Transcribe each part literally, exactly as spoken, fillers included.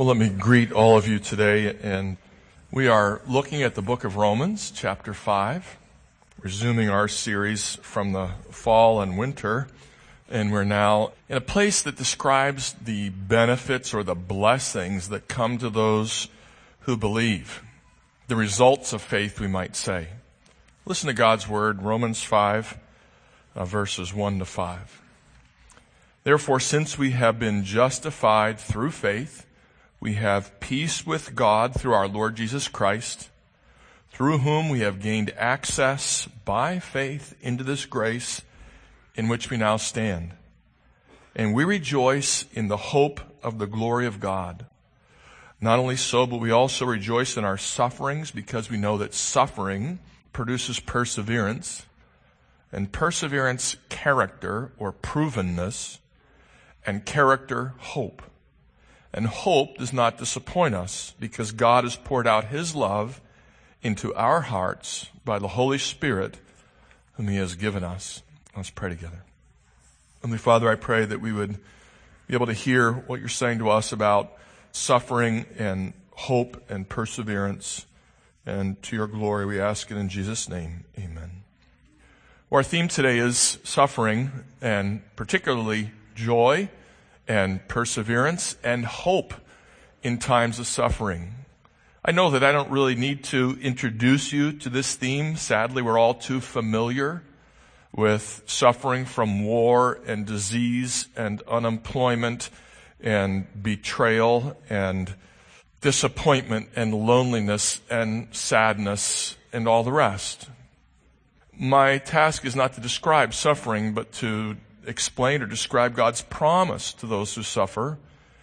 Well, let me greet all of you today, and we are looking at the book of Romans, chapter five, resuming our series from the fall and winter, and we're now in a place that describes the benefits or the blessings that come to those who believe, the results of faith, we might say. Listen to God's word, Romans five, uh, verses one to five. Therefore, since we have been justified through faith, we have peace with God through our Lord Jesus Christ, through whom we have gained access by faith into this grace in which we now stand. And we rejoice in the hope of the glory of God. Not only so, but we also rejoice in our sufferings because we know that suffering produces perseverance, and perseverance, character or provenness, and character, hope. And hope does not disappoint us because God has poured out His love into our hearts by the Holy Spirit whom He has given us. Let's pray together. Heavenly Father, I pray that we would be able to hear what you're saying to us about suffering and hope and perseverance. And to your glory we ask it in Jesus' name. Amen. Well, our theme today is suffering, and particularly joy and perseverance and hope in times of suffering. I know that I don't really need to introduce you to this theme. Sadly, we're all too familiar with suffering from war and disease and unemployment and betrayal and disappointment and loneliness and sadness and all the rest. My task is not to describe suffering, but to explain or describe God's promise to those who suffer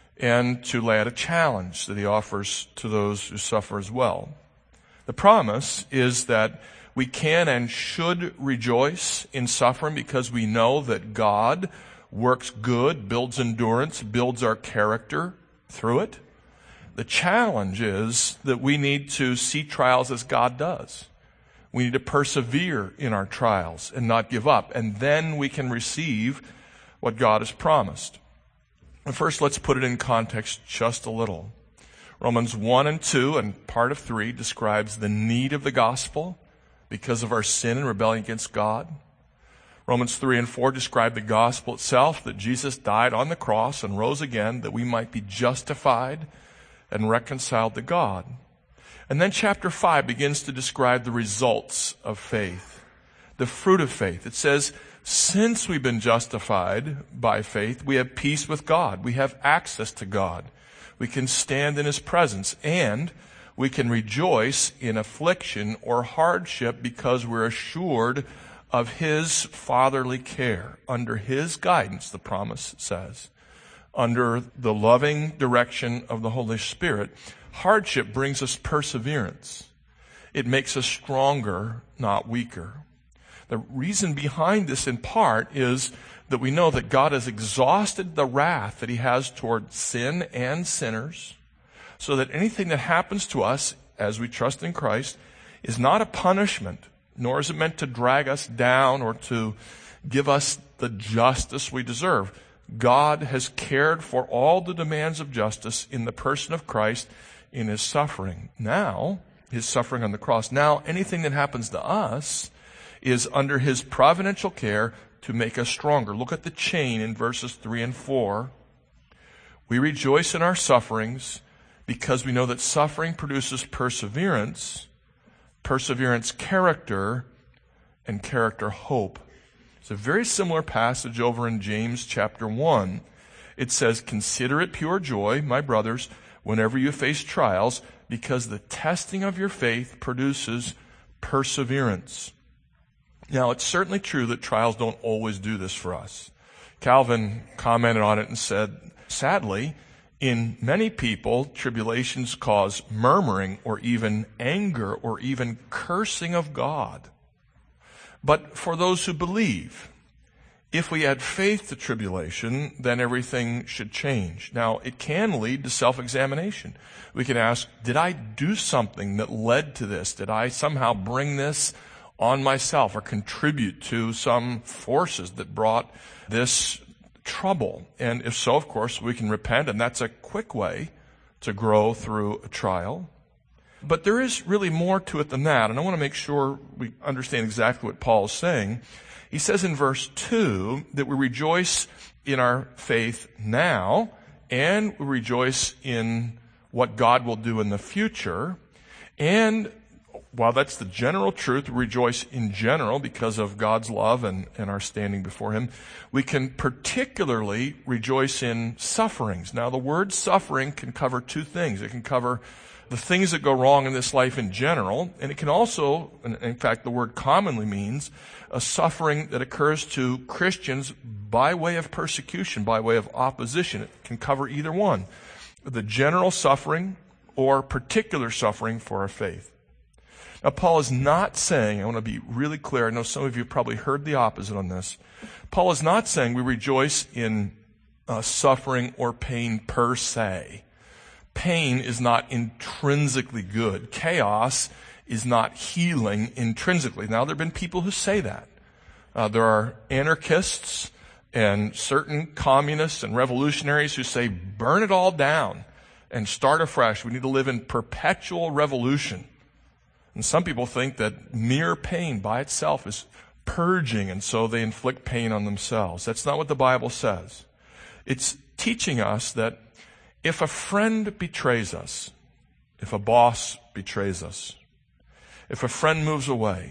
and to lay out a challenge that He offers to those who suffer as well. The promise is that we can and should rejoice in suffering because we know that God works good, builds endurance, builds our character through it. The challenge is that we need to see trials as God does. We need to persevere in our trials and not give up. And then we can receive what God has promised. And first, let's put it in context just a little. Romans one and two and part of three describes the need of the gospel because of our sin and rebellion against God. Romans three and four describe the gospel itself, that Jesus died on the cross and rose again, that we might be justified and reconciled to God. And then chapter five begins to describe the results of faith, the fruit of faith. It says, since we've been justified by faith, we have peace with God. We have access to God. We can stand in His presence, and we can rejoice in affliction or hardship because we're assured of His fatherly care. Under His guidance, the promise says, under the loving direction of the Holy Spirit, hardship brings us perseverance. It makes us stronger, not weaker. The reason behind this, in part, is that we know that God has exhausted the wrath that He has toward sin and sinners, so that anything that happens to us as we trust in Christ is not a punishment, nor is it meant to drag us down or to give us the justice we deserve. God has cared for all the demands of justice in the person of Christ in His suffering. Now, His suffering on the cross. Now, anything that happens to us is under His providential care to make us stronger. Look at the chain in verses three and four. We rejoice in our sufferings because we know that suffering produces perseverance, perseverance character, and character hope. It's a very similar passage over in James chapter one. It says, consider it pure joy, my brothers, whenever you face trials, because the testing of your faith produces perseverance. Now, it's certainly true that trials don't always do this for us. Calvin commented on it and said, sadly, in many people, tribulations cause murmuring or even anger or even cursing of God. But for those who believe, if we add faith to tribulation, then everything should change. Now, it can lead to self-examination. We can ask, did I do something that led to this? Did I somehow bring this on myself or contribute to some forces that brought this trouble? And if so, of course, we can repent, and that's a quick way to grow through a trial. But there is really more to it than that, and I want to make sure we understand exactly what Paul is saying. He says in verse two that we rejoice in our faith now, and we rejoice in what God will do in the future. And while that's the general truth, we rejoice in general because of God's love and, and our standing before Him. We can particularly rejoice in sufferings. Now, the word suffering can cover two things. It can cover the things that go wrong in this life in general, and it can also, in fact, the word commonly means a suffering that occurs to Christians by way of persecution, by way of opposition. It can cover either one, the general suffering or particular suffering for our faith. Now, Paul is not saying, I want to be really clear, I know some of you have probably heard the opposite on this. Paul is not saying we rejoice in uh, suffering or pain per se. Pain is not intrinsically good. Chaos is not healing intrinsically. Now, there have been people who say that. Uh, there are anarchists and certain communists and revolutionaries who say, burn it all down and start afresh. We need to live in perpetual revolution. And some people think that mere pain by itself is purging, and so they inflict pain on themselves. That's not what the Bible says. It's teaching us that if a friend betrays us, if a boss betrays us, if a friend moves away,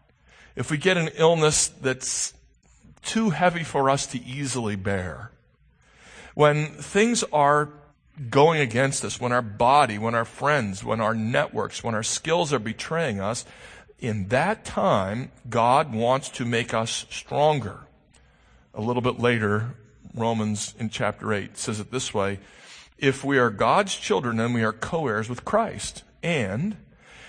if we get an illness that's too heavy for us to easily bear, when things are going against us, when our body, when our friends, when our networks, when our skills are betraying us, in that time, God wants to make us stronger. A little bit later, Romans in chapter eight says it this way: if we are God's children, then we are co-heirs with Christ. And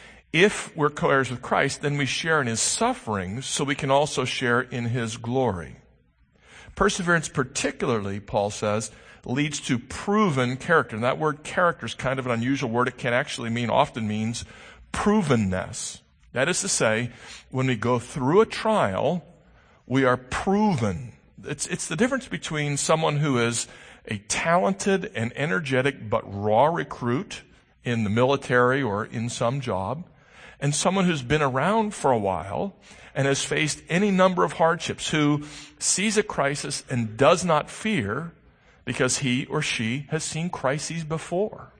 if we're co-heirs with Christ, then we share in His sufferings so we can also share in His glory. Perseverance particularly, Paul says, leads to proven character. And that word character is kind of an unusual word. It can actually mean, often means provenness. That is to say, when we go through a trial, we are proven. It's, it's the difference between someone who is a talented and energetic but raw recruit in the military or in some job, and someone who's been around for a while and has faced any number of hardships, who sees a crisis and does not fear because he or she has seen crises before.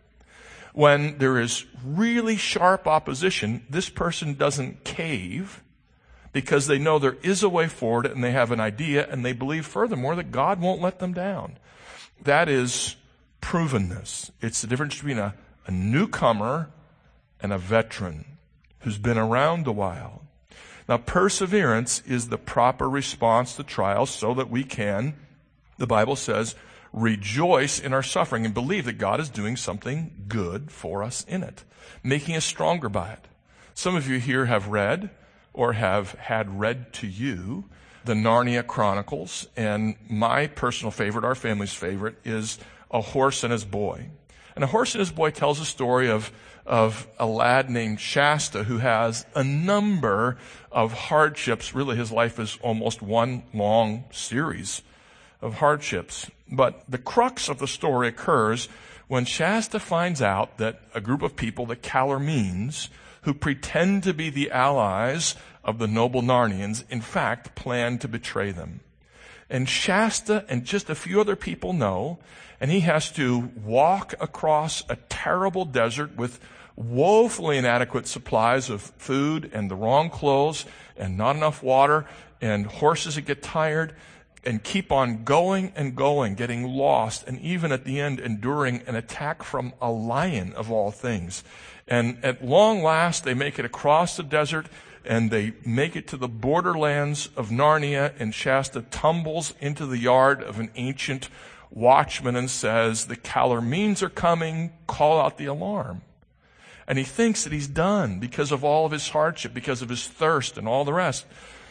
When there is really sharp opposition, this person doesn't cave because they know there is a way forward and they have an idea, and they believe furthermore that God won't let them down. That is provenness. It's the difference between a, a newcomer and a veteran who's been around a while. Now, perseverance is the proper response to trials so that we can, the Bible says, rejoice in our suffering and believe that God is doing something good for us in it, making us stronger by it. Some of you here have read or have had read to you the Narnia Chronicles, and my personal favorite, our family's favorite, is A Horse and His Boy. And A Horse and His Boy tells a story of, of a lad named Shasta who has a number of hardships. Really, his life is almost one long series of hardships. But the crux of the story occurs when Shasta finds out that a group of people, the Calormenes, who pretend to be the allies of the noble Narnians, in fact, plan to betray them. And Shasta and just a few other people know, and he has to walk across a terrible desert with woefully inadequate supplies of food and the wrong clothes and not enough water and horses that get tired, and keep on going and going, getting lost, and even at the end enduring an attack from a lion of all things. And at long last, they make it across the desert, and they make it to the borderlands of Narnia, and Shasta tumbles into the yard of an ancient watchman and says, "The Calormenes are coming, call out the alarm." And he thinks that he's done because of all of his hardship, because of his thirst and all the rest.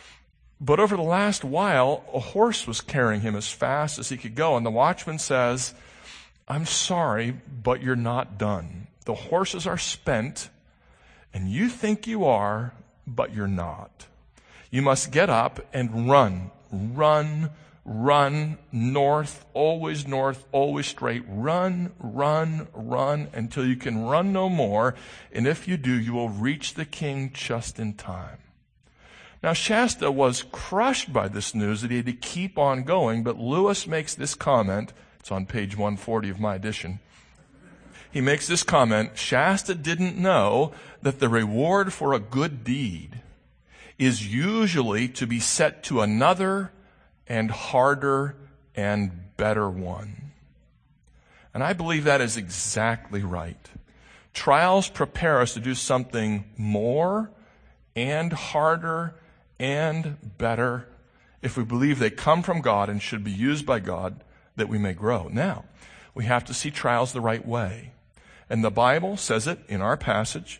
But over the last while, a horse was carrying him as fast as he could go, and the watchman says, "I'm sorry, but you're not done. The horses are spent, and you think you are, but you're not. You must get up and run, run, Run north, always north, always straight. Run, run, run until you can run no more. And if you do, you will reach the king just in time. Now, Shasta was crushed by this news that he had to keep on going, but Lewis makes this comment. It's on page one forty of my edition. He makes this comment: Shasta didn't know that the reward for a good deed is usually to be set to another and harder and better one. And I believe that is exactly right. Trials prepare us to do something more and harder and better if we believe they come from God and should be used by God that we may grow. Now, we have to see trials the right way. And the Bible says it in our passage.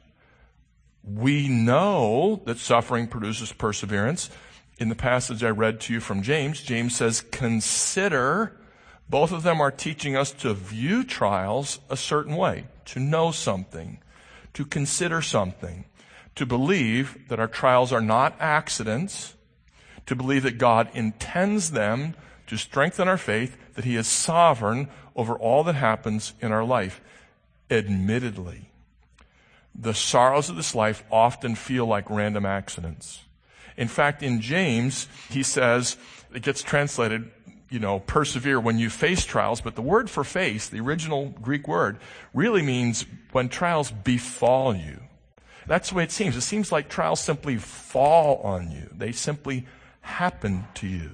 We know that suffering produces perseverance. In the passage I read to you from James, James says, consider. Both of them are teaching us to view trials a certain way, to know something, to consider something, to believe that our trials are not accidents, to believe that God intends them to strengthen our faith, that He is sovereign over all that happens in our life. Admittedly, the sorrows of this life often feel like random accidents. In fact, in James, he says, it gets translated, you know, persevere when you face trials, but the word for face, the original Greek word, really means when trials befall you. That's the way it seems. It seems like trials simply fall on you. They simply happen to you.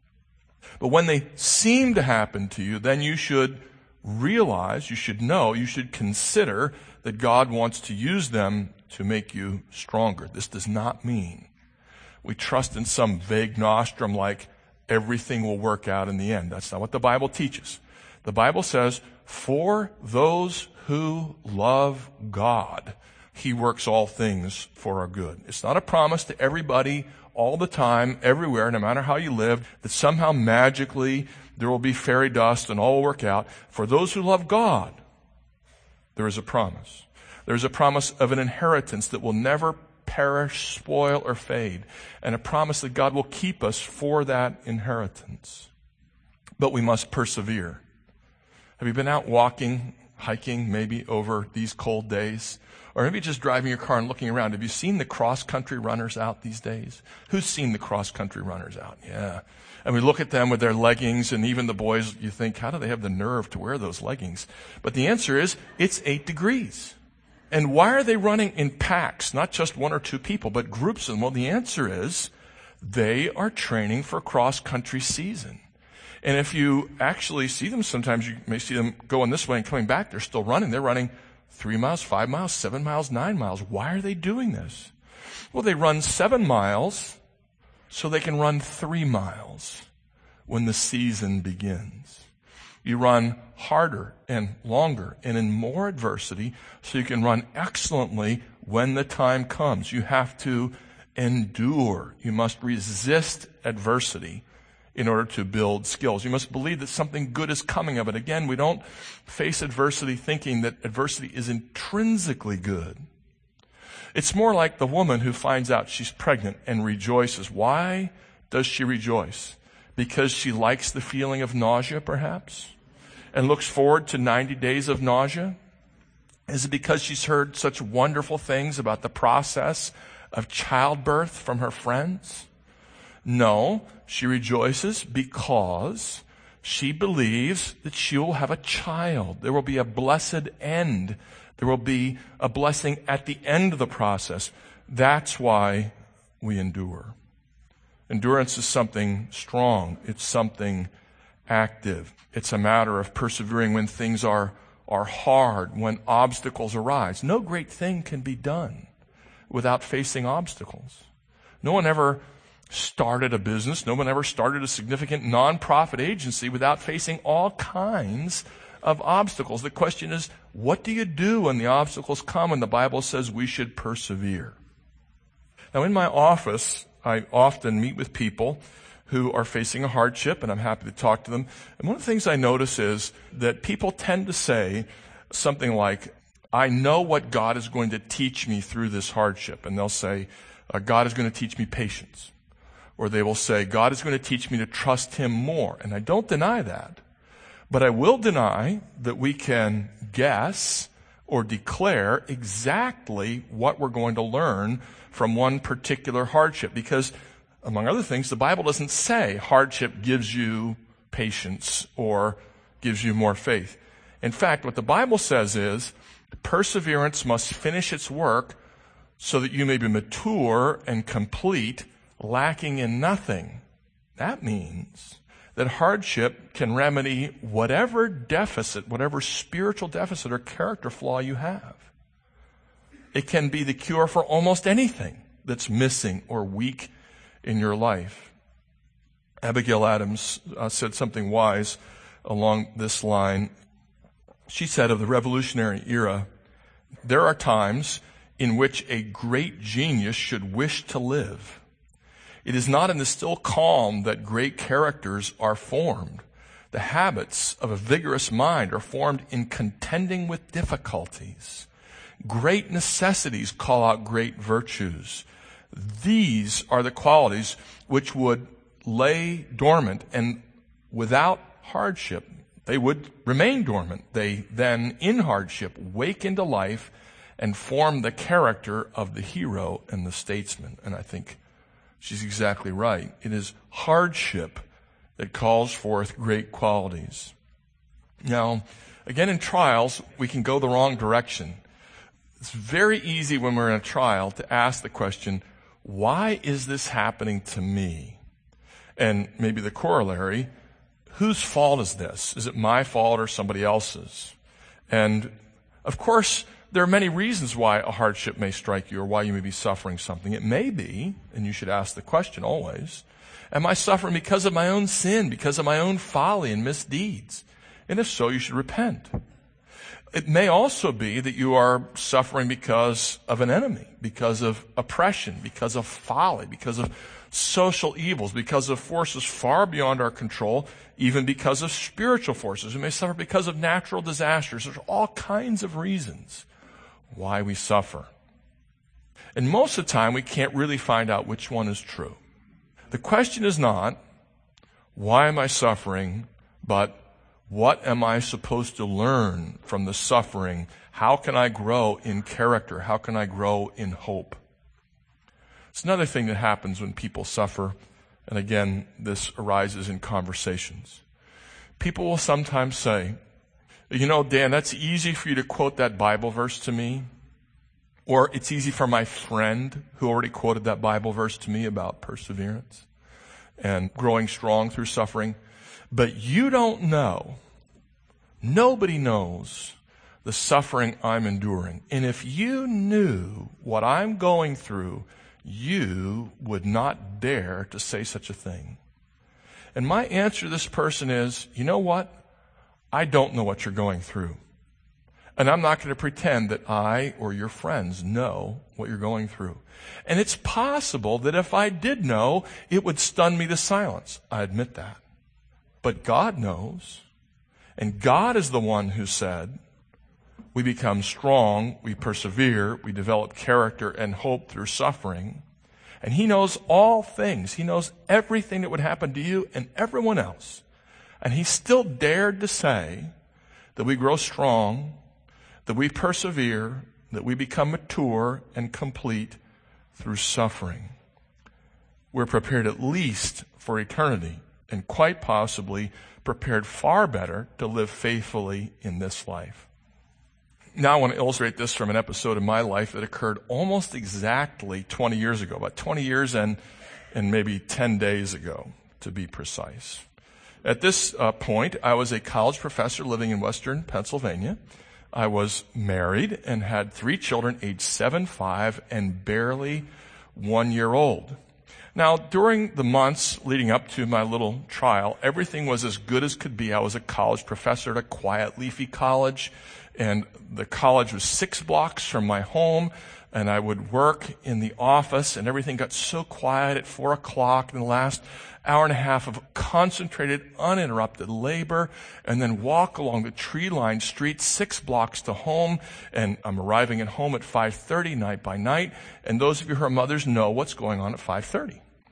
But when they seem to happen to you, then you should realize, you should know, you should consider that God wants to use them to make you stronger. This does not mean we trust in some vague nostrum like everything will work out in the end. That's not what the Bible teaches. The Bible says, for those who love God, He works all things for our good. It's not a promise to everybody all the time, everywhere, no matter how you live, that somehow magically there will be fairy dust and all will work out. For those who love God, there is a promise. There is a promise of an inheritance that will never perish, spoil, or fade, and a promise that God will keep us for that inheritance. But we must persevere. Have you been out walking, hiking, maybe over these cold days? Or maybe just driving your car and looking around. Have you seen the cross-country runners out these days? Who's seen the cross-country runners out? Yeah. And we look at them with their leggings, and even the boys, you think, how do they have the nerve to wear those leggings? But the answer is, it's eight degrees. And why are they running in packs, not just one or two people, but groups of them? Well, the answer is they are training for cross-country season. And if you actually see them, sometimes you may see them going this way and coming back. They're still running. They're running three miles, five miles, seven miles, nine miles. Why are they doing this? Well, they run seven miles so they can run three miles when the season begins. You run harder and longer and in more adversity so you can run excellently when the time comes. You have to endure. You must resist adversity in order to build skills. You must believe that something good is coming of it. Again, we don't face adversity thinking that adversity is intrinsically good. It's more like the woman who finds out she's pregnant and rejoices. Why does she rejoice? Because she likes the feeling of nausea, perhaps, and looks forward to ninety days of nausea? Is it because she's heard such wonderful things about the process of childbirth from her friends? No, she rejoices because she believes that she will have a child. There will be a blessed end. There will be a blessing at the end of the process. That's why we endure. Endurance is something strong. It's something active. It's a matter of persevering when things are, are hard, when obstacles arise. No great thing can be done without facing obstacles. No one ever started a business. No one ever started a significant nonprofit agency without facing all kinds of obstacles. The question is, what do you do when the obstacles come? And the Bible says we should persevere. Now, in my office, I often meet with people who are facing a hardship, and I'm happy to talk to them. And one of the things I notice is that people tend to say something like, I know what God is going to teach me through this hardship. And they'll say, uh, God is going to teach me patience. Or they will say, God is going to teach me to trust him more. And I don't deny that. But I will deny that we can guess or declare exactly what we're going to learn from one particular hardship. Because, among other things, the Bible doesn't say hardship gives you patience or gives you more faith. In fact, what the Bible says is perseverance must finish its work so that you may be mature and complete, lacking in nothing. That means that hardship can remedy whatever deficit, whatever spiritual deficit or character flaw you have. It can be the cure for almost anything that's missing or weak in your life. Abigail Adams uh, said something wise along this line. She said of the Revolutionary era, there are times in which a great genius should wish to live. It is not in the still calm that great characters are formed. The habits of a vigorous mind are formed in contending with difficulties. Great necessities call out great virtues. These are the qualities which would lay dormant, and without hardship, they would remain dormant. They then, in hardship, wake into life and form the character of the hero and the statesman. And I think she's exactly right. It is hardship that calls forth great qualities. Now, again, in trials, we can go the wrong direction. It's very easy when we're in a trial to ask the question, why is this happening to me? And maybe the corollary, whose fault is this? Is it my fault or somebody else's? And of course, there are many reasons why a hardship may strike you or why you may be suffering something. It may be, and you should ask the question always, am I suffering because of my own sin, because of my own folly and misdeeds? And if so, you should repent. It may also be that you are suffering because of an enemy, because of oppression, because of folly, because of social evils, because of forces far beyond our control, even because of spiritual forces. We may suffer because of natural disasters. There's all kinds of reasons why we suffer. And most of the time, we can't really find out which one is true. The question is not, why am I suffering, but what am I supposed to learn from the suffering? How can I grow in character? How can I grow in hope? It's another thing that happens when people suffer, and again, this arises in conversations. People will sometimes say, you know, Dan, that's easy for you to quote that Bible verse to me. Or it's easy for my friend who already quoted that Bible verse to me about perseverance and growing strong through suffering. But you don't know, nobody knows the suffering I'm enduring. And if you knew what I'm going through, you would not dare to say such a thing. And my answer to this person is, you know what? I don't know what you're going through. And I'm not going to pretend that I or your friends know what you're going through. And it's possible that if I did know, it would stun me to silence. I admit that. But God knows. And God is the one who said, we become strong, we persevere, we develop character and hope through suffering. And He knows all things. He knows everything that would happen to you and everyone else. And He still dared to say that we grow strong, that we persevere, that we become mature and complete through suffering. We're prepared at least for eternity, and quite possibly prepared far better to live faithfully in this life. Now I want to illustrate this from an episode in my life that occurred almost exactly twenty years ago, about twenty years and, and maybe ten days ago, to be precise. At this uh, point, I was a college professor living in Western Pennsylvania. I was married and had three children, aged seven, five, and barely one year old. Now, during the months leading up to my little trial, everything was as good as could be. I was a college professor at a quiet, leafy college, and the college was six blocks from my home, and I would work in the office, and everything got so quiet at four o'clock in the last hour and a half of concentrated, uninterrupted labor, and then walk along the tree-lined street six blocks to home, and I'm arriving at home at five thirty night by night, and those of you who are mothers know what's going on at five thirty.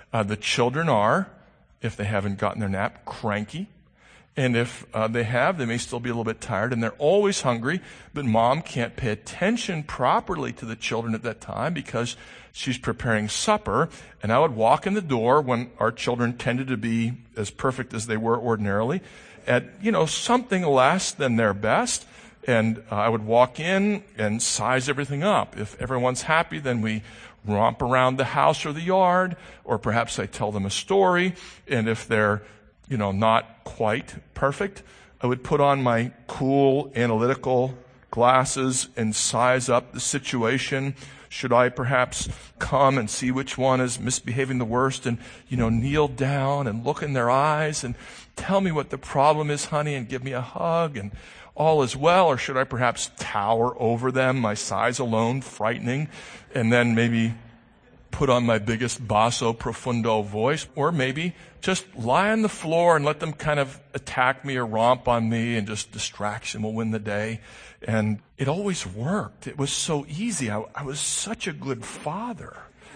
Uh, the children are, if they haven't gotten their nap, cranky. And if uh, they have, they may still be a little bit tired, and they're always hungry, but mom can't pay attention properly to the children at that time because she's preparing supper. And I would walk in the door when our children tended to be as perfect as they were ordinarily at, you know, something less than their best. And uh, I would walk in and size everything up. If everyone's happy, then we romp around the house or the yard, or perhaps I tell them a story. And if they're you know, not quite perfect, I would put on my cool analytical glasses and size up the situation. Should I perhaps come and see which one is misbehaving the worst and, you know, kneel down and look in their eyes and tell me what the problem is, honey, and give me a hug and all is well? Or should I perhaps tower over them, my size alone frightening, and then maybe put on my biggest basso profundo voice, or maybe just lie on the floor and let them kind of attack me or romp on me, and just distraction will win the day. And it always worked. It was so easy. I, I was such a good father.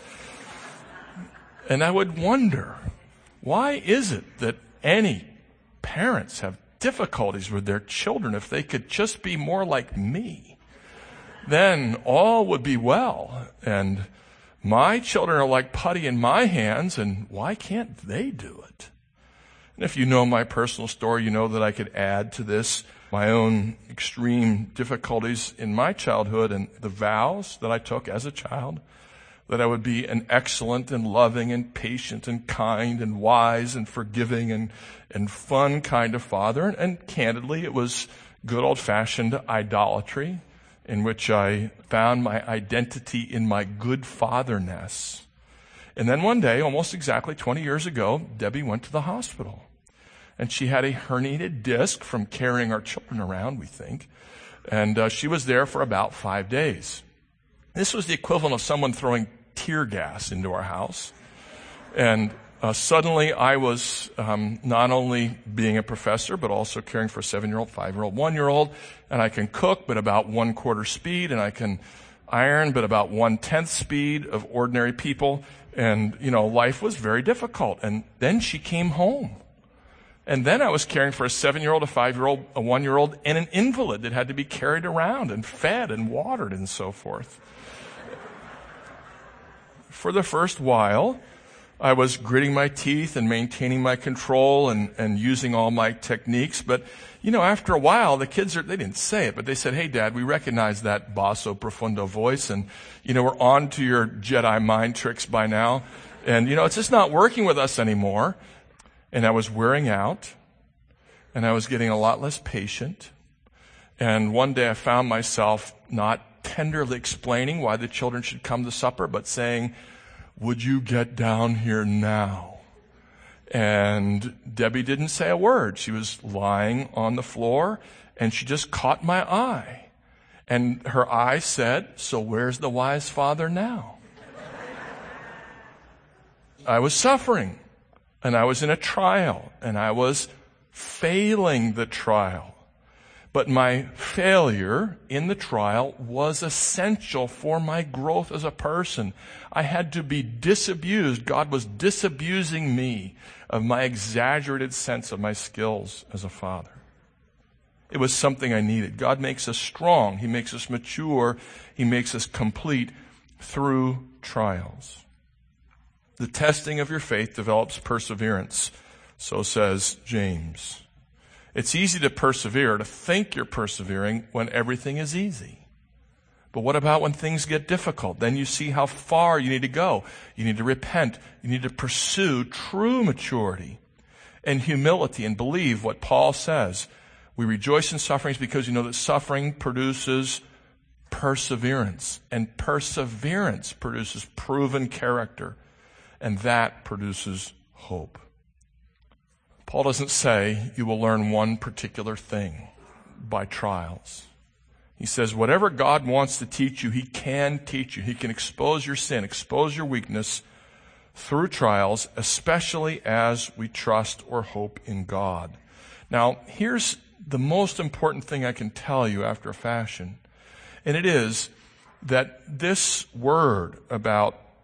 And I would wonder, why is it that any parents have difficulties with their children? If they could just be more like me, then all would be well. And my children are like putty in my hands, and why can't they do it? And if you know my personal story, you know that I could add to this my own extreme difficulties in my childhood and the vows that I took as a child, that I would be an excellent and loving and patient and kind and wise and forgiving and, and fun kind of father. And, and candidly, it was good old-fashioned idolatry, in which I found my identity in my good fatherness. And then one day, almost exactly twenty years ago, Debbie went to the hospital. And she had a herniated disc from carrying our children around, we think. And uh, she was there for about five days. This was the equivalent of someone throwing tear gas into our house. And Uh, suddenly, I was um, not only being a professor, but also caring for a seven-year-old, five-year-old, one-year-old. And I can cook, but about one-quarter speed. And I can iron, but about one-tenth speed of ordinary people. And, you know, life was very difficult. And then she came home. And then I was caring for a seven-year-old, a five-year-old, a one-year-old, and an invalid that had to be carried around and fed and watered and so forth. For the first while, I was gritting my teeth and maintaining my control and, and using all my techniques. But, you know, after a while, the kids, are, they didn't say it, but they said, hey, Dad, we recognize that basso profundo voice. And, you know, we're on to your Jedi mind tricks by now. And, you know, it's just not working with us anymore. And I was wearing out. And I was getting a lot less patient. And one day I found myself not tenderly explaining why the children should come to supper, but saying, would you get down here now? And Debbie didn't say a word. She was lying on the floor, and she just caught my eye. And her eye said, so where's the wise father now? I was suffering, and I was in a trial, and I was failing the trial. But my failure in the trial was essential for my growth as a person. I had to be disabused. God was disabusing me of my exaggerated sense of my skills as a father. It was something I needed. God makes us strong. He makes us mature. He makes us complete through trials. The testing of your faith develops perseverance, so says James. It's easy to persevere, to think you're persevering when everything is easy. But what about when things get difficult? Then you see how far you need to go. You need to repent. You need to pursue true maturity and humility and believe what Paul says. We rejoice in sufferings because you know that suffering produces perseverance. And perseverance produces proven character. And that produces hope. Paul doesn't say you will learn one particular thing by trials. He says whatever God wants to teach you, He can teach you. He can expose your sin, expose your weakness through trials, especially as we trust or hope in God. Now, here's the most important thing I can tell you after a fashion, and it is that this word about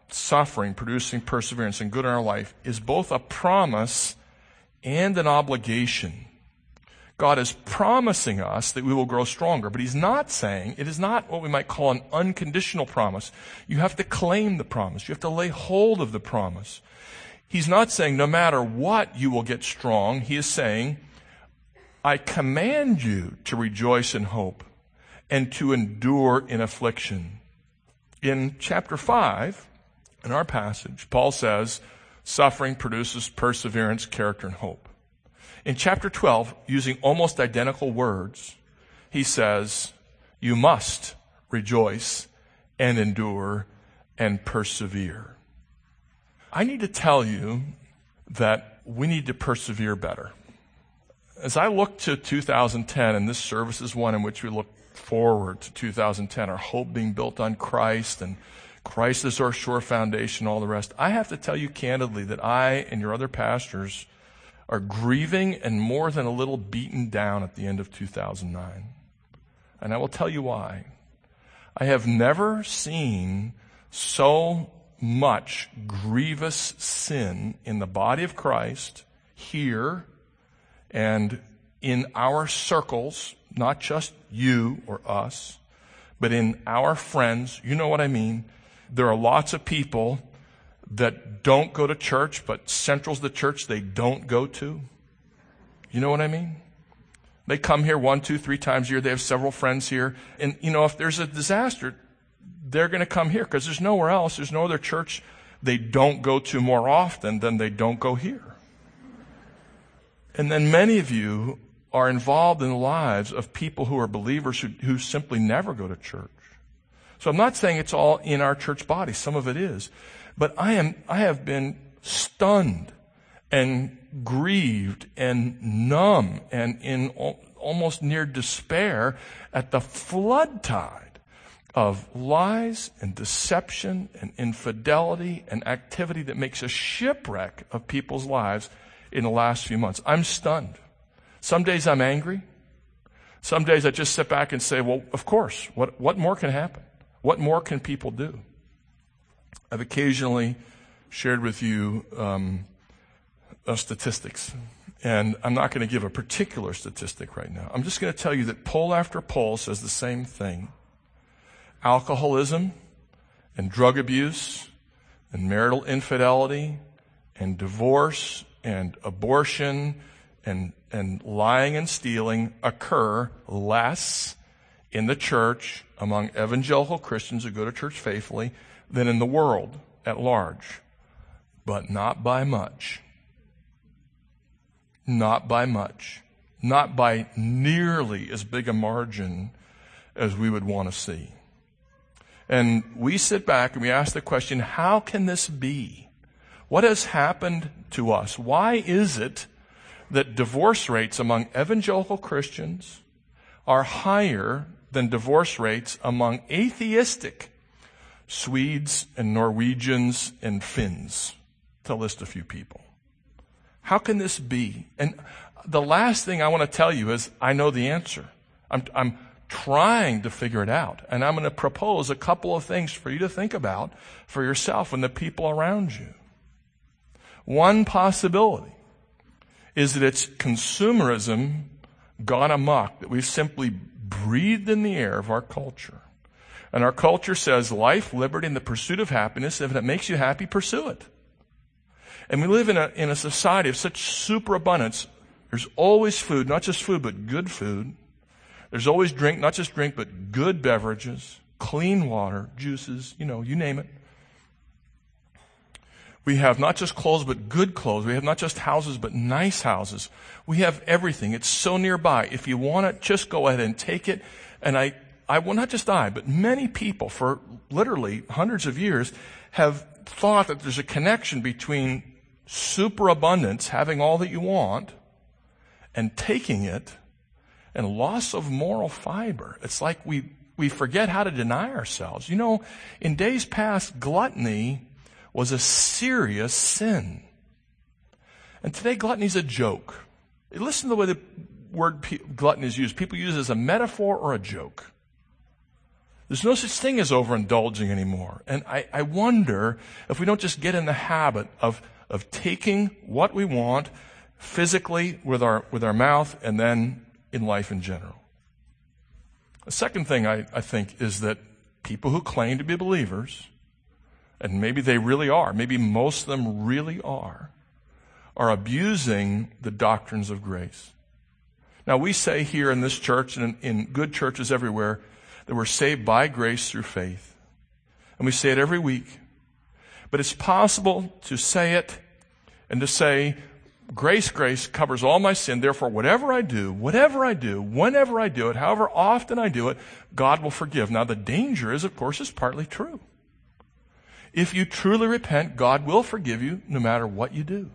suffering, producing perseverance and good in our life, is both a promise and an obligation. God is promising us that we will grow stronger, but he's not saying, it is not what we might call an unconditional promise. You have to claim the promise. You have to lay hold of the promise. He's not saying no matter what you will get strong. He is saying, I command you to rejoice in hope and to endure in affliction. In chapter five, in our passage, Paul says, suffering produces perseverance, character, and hope. In chapter twelve, using almost identical words, he says, you must rejoice and endure and persevere. I need to tell you that we need to persevere better. As I look to two thousand ten, and this service is one in which we look forward to two thousand ten, our hope being built on Christ, and Christ is our sure foundation, all the rest, I have to tell you candidly that I and your other pastors are grieving and more than a little beaten down at the end of two thousand nine. And I will tell you why. I have never seen so much grievous sin in the body of Christ here and in our circles, not just you or us, but in our friends. You know what I mean? There are lots of people that don't go to church, but Central's the church they don't go to. You know what I mean? They come here one, two, three times a year. They have several friends here. And, you know, if there's a disaster, they're going to come here because there's nowhere else. There's no other church they don't go to more often than they don't go here. And then many of you are involved in the lives of people who are believers who, who simply never go to church. So I'm not saying it's all in our church body. Some of it is. But I am, I have been stunned and grieved and numb and in al- almost near despair at the flood tide of lies and deception and infidelity and activity that makes a shipwreck of people's lives in the last few months. I'm stunned. Some days I'm angry. Some days I just sit back and say, well, of course, what, what more can happen? What more can people do? I've occasionally shared with you um, uh, statistics, and I'm not going to give a particular statistic right now. I'm just going to tell you that poll after poll says the same thing. Alcoholism and drug abuse and marital infidelity and divorce and abortion and, and lying and stealing occur less in the church among evangelical Christians who go to church faithfully than in the world at large. But not by much. Not by much. Not by nearly as big a margin as we would want to see. And we sit back and we ask the question, how can this be? What has happened to us? Why is it that divorce rates among evangelical Christians are higher than divorce rates among atheistic Swedes and Norwegians and Finns, to list a few people? How can this be? And the last thing I want to tell you is I know the answer. I'm, I'm trying to figure it out. And I'm going to propose a couple of things for you to think about for yourself and the people around you. One possibility is that it's consumerism gone amok, that we've simply breathed in the air of our culture. And our culture says life, liberty, and the pursuit of happiness. If it makes you happy, pursue it. And we live in a, in a society of such superabundance. There's always food, not just food, but good food. There's always drink, not just drink, but good beverages, clean water, juices, you know, you name it. We have not just clothes, but good clothes. We have not just houses, but nice houses. We have everything. It's so nearby. If you want it, just go ahead and take it. And I, I well, not just I, but many people for literally hundreds of years have thought that there's a connection between superabundance, having all that you want, and taking it, and loss of moral fiber. It's like we, we forget how to deny ourselves. You know, in days past, gluttony was a serious sin. And today, gluttony is a joke. Listen to the way the word pe- glutton is used. People use it as a metaphor or a joke. There's no such thing as overindulging anymore. And I, I wonder if we don't just get in the habit of, of taking what we want physically with our, with our mouth and then in life in general. The second thing I, I think is that people who claim to be believers, and maybe they really are, maybe most of them really are, are abusing the doctrines of grace. Now, we say here in this church and in, in good churches everywhere that we're saved by grace through faith. And we say it every week. But it's possible to say it and to say, grace, grace covers all my sin. Therefore, whatever I do, whatever I do, whenever I do it, however often I do it, God will forgive. Now, the danger is, of course, it's partly true. If you truly repent, God will forgive you no matter what you do.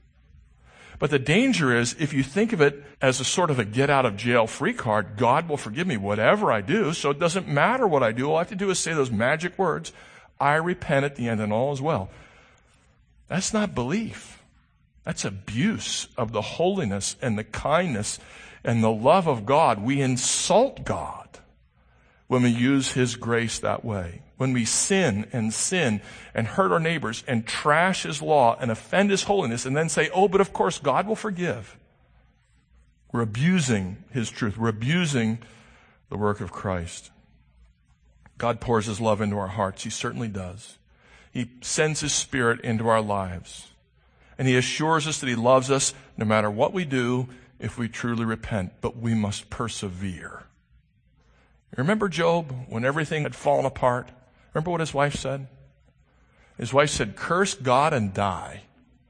But the danger is, if you think of it as a sort of a get-out-of-jail-free card, God will forgive me whatever I do, so it doesn't matter what I do. All I have to do is say those magic words, I repent at the end, and all is well. That's not belief. That's abuse of the holiness and the kindness and the love of God. We insult God when we use His grace that way. When we sin and sin and hurt our neighbors and trash His law and offend His holiness and then say, oh, but of course God will forgive. We're abusing His truth. We're abusing the work of Christ. God pours His love into our hearts. He certainly does. He sends His Spirit into our lives. And He assures us that He loves us no matter what we do if we truly repent. But we must persevere. You remember Job when everything had fallen apart? Remember what his wife said? His wife said, curse God and die.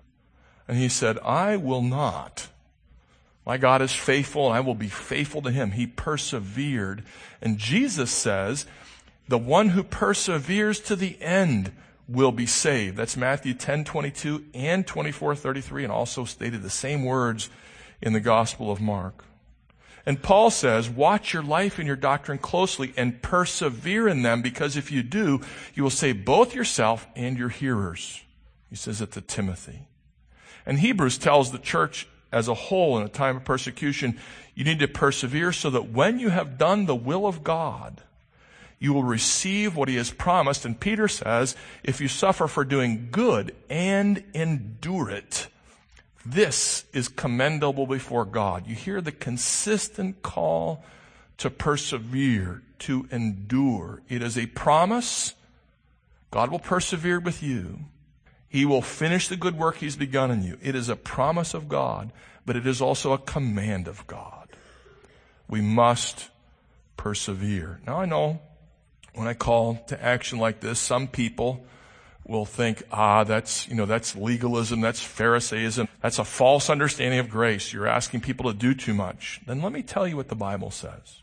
And he said, I will not. My God is faithful and I will be faithful to Him. He persevered. And Jesus says, the one who perseveres to the end will be saved. That's Matthew ten twenty-two and twenty-four thirty-three, and also stated the same words in the Gospel of Mark. And Paul says, watch your life and your doctrine closely and persevere in them, because if you do, you will save both yourself and your hearers. He says it to Timothy. And Hebrews tells the church as a whole in a time of persecution, you need to persevere so that when you have done the will of God, you will receive what He has promised. And Peter says, if you suffer for doing good and endure it, this is commendable before God. You hear the consistent call to persevere, to endure. It is a promise. God will persevere with you. He will finish the good work He's begun in you. It is a promise of God, but it is also a command of God. We must persevere. Now I know when I call to action like this, some people will think, ah, that's, you know, that's legalism, that's Pharisaism, that's a false understanding of grace. You're asking people to do too much. Then let me tell you what the Bible says.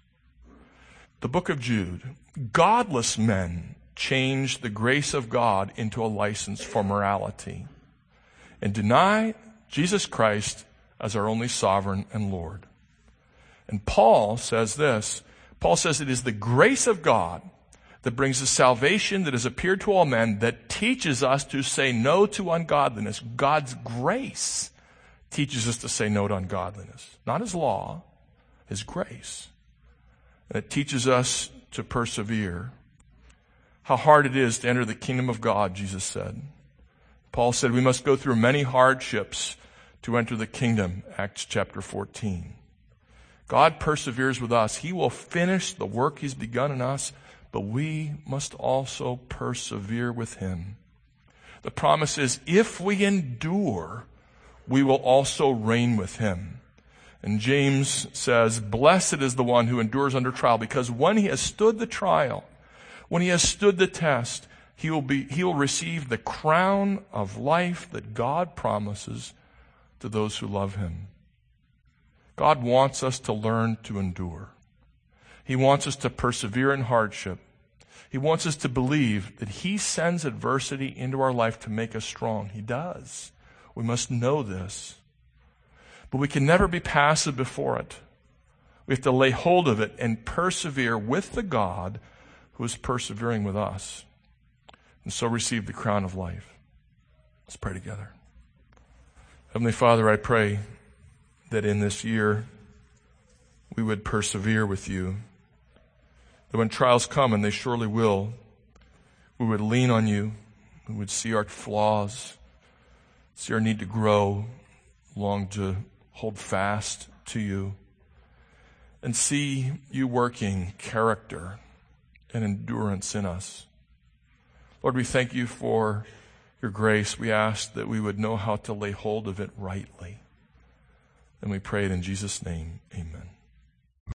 The book of Jude, godless men change the grace of God into a license for morality and deny Jesus Christ as our only sovereign and Lord. And Paul says this, Paul says it is the grace of God that brings the salvation that has appeared to all men, that teaches us to say no to ungodliness. God's grace teaches us to say no to ungodliness. Not His law, His grace. And it teaches us to persevere. How hard it is to enter the kingdom of God, Jesus said. Paul said we must go through many hardships to enter the kingdom, Acts chapter fourteen. God perseveres with us. He will finish the work He's begun in us, but we must also persevere with Him. The promise is, if we endure, we will also reign with Him. And James says, blessed is the one who endures under trial, because when he has stood the trial, when he has stood the test, he will be, he will receive the crown of life that God promises to those who love Him. God wants us to learn to endure. He wants us to persevere in hardship. He wants us to believe that He sends adversity into our life to make us strong. He does. We must know this. But we can never be passive before it. We have to lay hold of it and persevere with the God who is persevering with us, and so receive the crown of life. Let's pray together. Heavenly Father, I pray that in this year we would persevere with You, that when trials come, and they surely will, we would lean on you, we would see our flaws, see our need to grow, long to hold fast to you, and see you working character and endurance in us. Lord, we thank you for your grace. We ask that we would know how to lay hold of it rightly. And we pray it in Jesus' name. Amen.